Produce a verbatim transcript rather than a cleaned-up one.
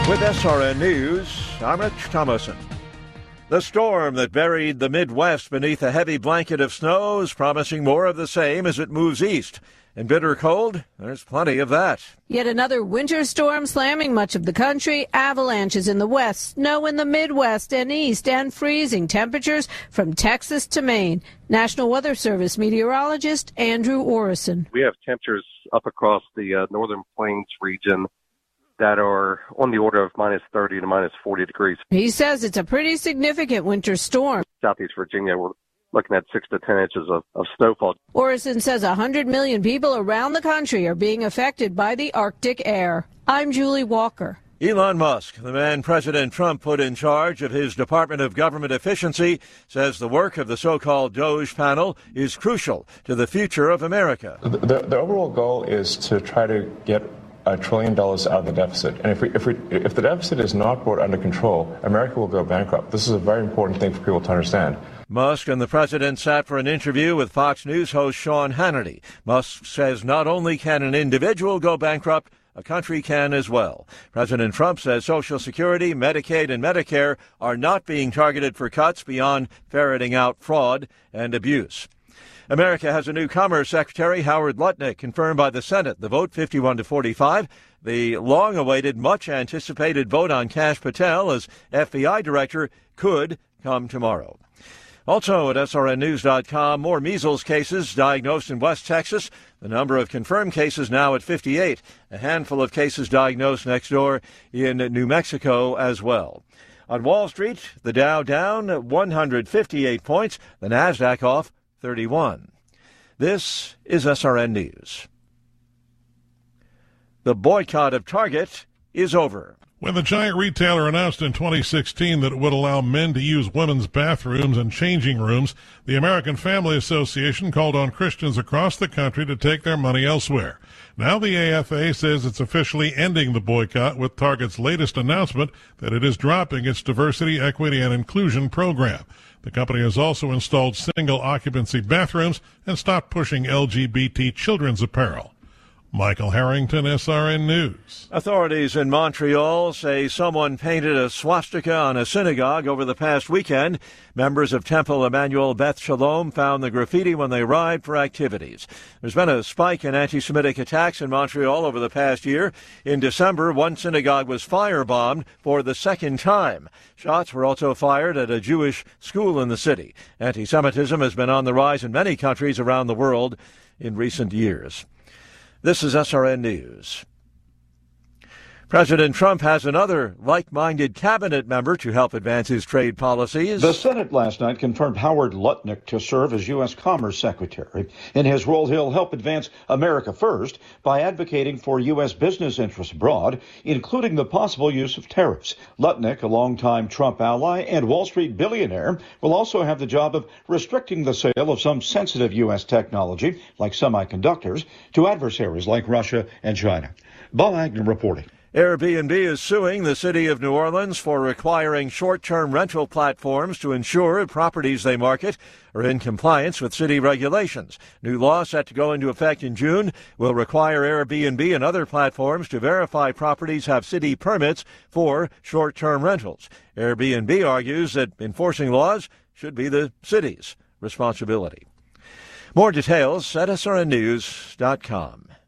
With S R N News, I'm Rich Thomason. The storm that buried the Midwest beneath a heavy blanket of snow is promising more of the same as it moves east. And bitter cold, there's plenty of that. Yet another winter storm slamming much of the country. Avalanches in the west, snow in the Midwest and east, and freezing temperatures from Texas to Maine. National Weather Service meteorologist Andrew Orison. We have temperatures up across the uh, northern plains region that are on the order of minus thirty to minus forty degrees. He says it's a pretty significant winter storm. Southeast Virginia, we're looking at six to ten inches of, of snowfall. Orison says one hundred million people around the country are being affected by the Arctic air. I'm Julie Walker. Elon Musk, the man President Trump put in charge of his Department of Government Efficiency, says the work of the so-called DOGE panel is crucial to the future of America. The, the, the overall goal is to try to get a trillion dollars out of the deficit. And if we, if we, if the deficit is not brought under control, America will go bankrupt. This is a very important thing for people to understand. Musk and the president sat for an interview with Fox News host Sean Hannity. Musk says not only can an individual go bankrupt, a country can as well. President Trump says Social Security, Medicaid, and Medicare are not being targeted for cuts beyond ferreting out fraud and abuse. America has a new Commerce Secretary, Howard Lutnick, confirmed by the Senate. The vote fifty-one to forty-five. The long-awaited, much-anticipated vote on Kash Patel as F B I director could come tomorrow. Also at S R N news dot com, more measles cases diagnosed in West Texas. The number of confirmed cases now at fifty-eight. A handful of cases diagnosed next door in New Mexico as well. On Wall Street, the Dow down one hundred fifty-eight points. The Nasdaq off thirty-one. This is S R N News. The boycott of Target is over. When the giant retailer announced in twenty sixteen that it would allow men to use women's bathrooms and changing rooms, the American Family Association called on Christians across the country to take their money elsewhere. Now the A F A says it's officially ending the boycott with Target's latest announcement that it is dropping its diversity, equity, and inclusion program. The company has also installed single-occupancy bathrooms and stopped pushing L G B T children's apparel. Michael Harrington, S R N News. Authorities in Montreal say someone painted a swastika on a synagogue over the past weekend. Members of Temple Emmanuel Beth Shalom found the graffiti when they arrived for activities. There's been a spike in anti-Semitic attacks in Montreal over the past year. In December, one synagogue was firebombed for the second time. Shots were also fired at a Jewish school in the city. Anti-Semitism has been on the rise in many countries around the world in recent years. This is S R N News. President Trump has another like-minded cabinet member to help advance his trade policies. The Senate last night confirmed Howard Lutnick to serve as U S Commerce Secretary. In his role, he'll help advance America First by advocating for U S business interests abroad, including the possible use of tariffs. Lutnick, a longtime Trump ally and Wall Street billionaire, will also have the job of restricting the sale of some sensitive U S technology, like semiconductors, to adversaries like Russia and China. Bob Agnew reporting. Airbnb is suing the city of New Orleans for requiring short-term rental platforms to ensure properties they market are in compliance with city regulations. New law set to go into effect in June will require Airbnb and other platforms to verify properties have city permits for short-term rentals. Airbnb argues that enforcing laws should be the city's responsibility. More details at S R N news dot com.